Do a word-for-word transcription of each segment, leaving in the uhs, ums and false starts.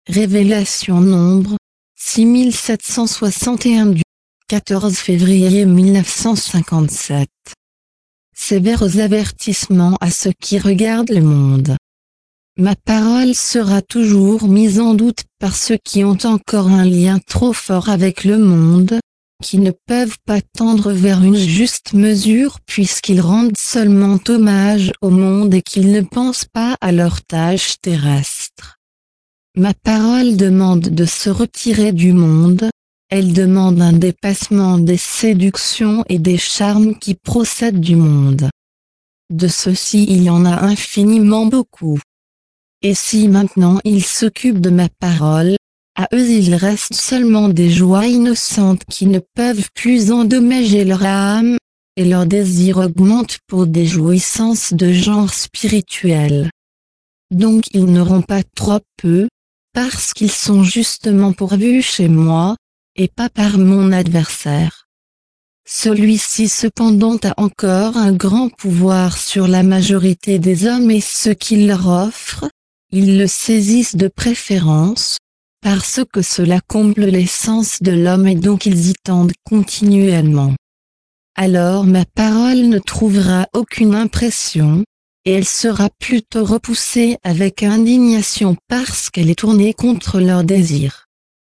Révélation Nombre, six mille sept cent soixante et un du quatorze février mille neuf cent cinquante-sept. Sévères avertissements à ceux qui regardent le monde. Ma parole sera toujours mise en doute par ceux qui ont encore un lien trop fort avec le monde, qui ne peuvent pas tendre vers une juste mesure puisqu'ils rendent seulement hommage au monde et qu'ils ne pensent pas à leur tâche terrestre. Ma parole demande de se retirer du monde, elle demande un dépassement des séductions et des charmes qui procèdent du monde. De ceux-ci il y en a infiniment beaucoup. Et si maintenant ils s'occupent de ma parole, à eux il reste seulement des joies innocentes qui ne peuvent plus endommager leur âme, et leur désir augmente pour des jouissances de genre spirituel. Donc ils n'auront pas trop peu, parce qu'ils sont justement pourvus chez moi, et pas par mon adversaire. Celui-ci cependant a encore un grand pouvoir sur la majorité des hommes et ce qu'il leur offre, ils le saisissent de préférence, parce que cela comble l'essence de l'homme et donc ils y tendent continuellement. Alors ma parole ne trouvera aucune impression, et elle sera plutôt repoussée avec indignation parce qu'elle est tournée contre leurs désirs.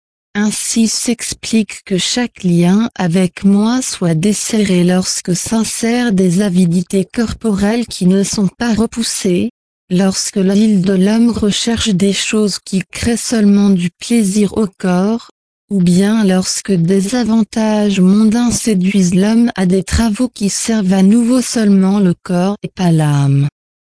Ainsi s'explique que chaque lien avec moi soit desserré lorsque s'insèrent des avidités corporelles qui ne sont pas repoussées, lorsque l'île de l'homme recherche des choses qui créent seulement du plaisir au corps, ou bien lorsque des avantages mondains séduisent l'homme à des travaux qui servent à nouveau seulement le corps et pas l'âme.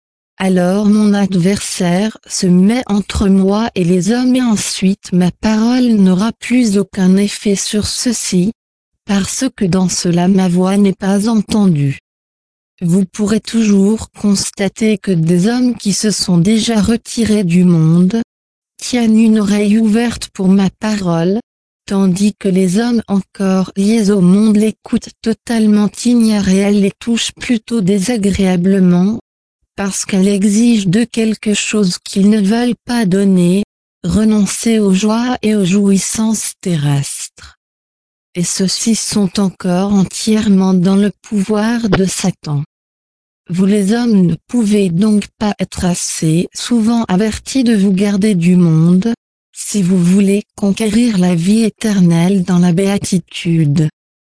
Alors mon adversaire se met entre moi et les hommes et ensuite ma parole n'aura plus aucun effet sur ceux-ci, parce que dans cela ma voix n'est pas entendue. Vous pourrez toujours constater que des hommes qui se sont déjà retirés du monde, tiennent une oreille ouverte pour ma parole, tandis que les hommes encore liés au monde l'écoutent totalement ignorés et elle les touche plutôt désagréablement, parce qu'elle exige de quelque chose qu'ils ne veulent pas donner, renoncer aux joies et aux jouissances terrestres. Et ceux-ci sont encore entièrement dans le pouvoir de Satan. Vous les hommes ne pouvez donc pas être assez souvent avertis de vous garder du monde, si vous voulez conquérir la vie éternelle dans la béatitude.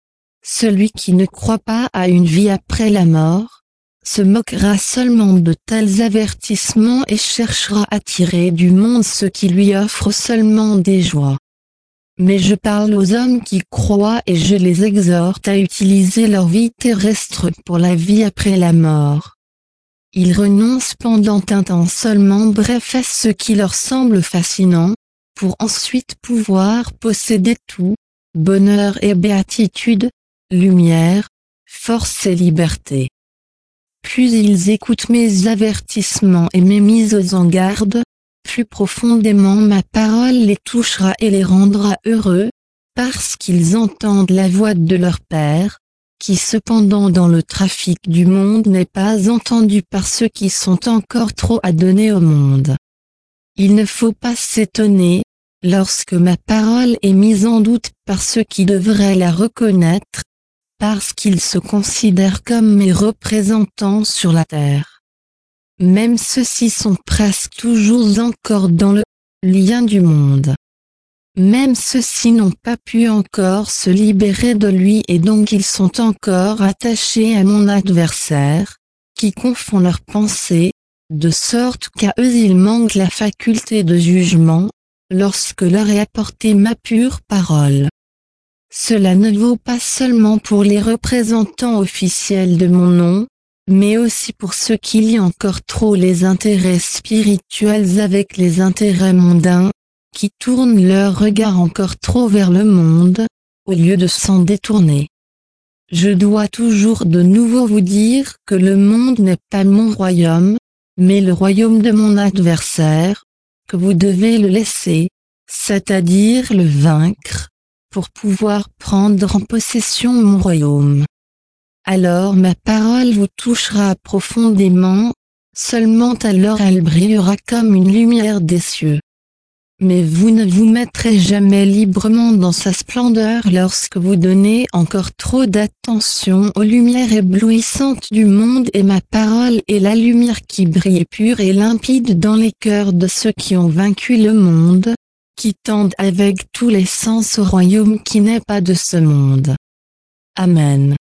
Celui qui ne croit pas à une vie après la mort, se moquera seulement de tels avertissements et cherchera à tirer du monde ce qui lui offre seulement des joies. Mais je parle aux hommes qui croient et je les exhorte à utiliser leur vie terrestre pour la vie après la mort. Ils renoncent pendant un temps seulement bref à ce qui leur semble fascinant, pour ensuite pouvoir posséder tout, bonheur et béatitude, lumière, force et liberté. Plus ils écoutent mes avertissements et mes mises en garde, plus profondément ma parole les touchera et les rendra heureux, parce qu'ils entendent la voix de leur Père, qui cependant dans le trafic du monde n'est pas entendu par ceux qui sont encore trop à donner au monde. Il ne faut pas s'étonner, lorsque ma parole est mise en doute par ceux qui devraient la reconnaître, parce qu'ils se considèrent comme mes représentants sur la terre. Même ceux-ci sont presque toujours encore dans le lien du monde. Même ceux-ci n'ont pas pu encore se libérer de lui et donc ils sont encore attachés à mon adversaire, qui confond leurs pensées, de sorte qu'à eux il manque la faculté de jugement, lorsque leur est apportée ma pure parole. Cela ne vaut pas seulement pour les représentants officiels de mon nom, mais aussi pour ceux qui lient encore trop les intérêts spirituels avec les intérêts mondains, qui tournent leur regard encore trop vers le monde, au lieu de s'en détourner. Je dois toujours de nouveau vous dire que le monde n'est pas mon royaume, mais le royaume de mon adversaire, que vous devez le laisser, c'est-à-dire le vaincre, pour pouvoir prendre en possession mon royaume. Alors ma parole vous touchera profondément, seulement alors elle brillera comme une lumière des cieux. mais vous ne vous mettrez jamais librement dans sa splendeur lorsque vous donnez encore trop d'attention aux lumières éblouissantes du monde, et ma parole est la lumière qui brille pure et limpide dans les cœurs de ceux qui ont vaincu le monde, qui tendent avec tous les sens au royaume qui n'est pas de ce monde. Amen.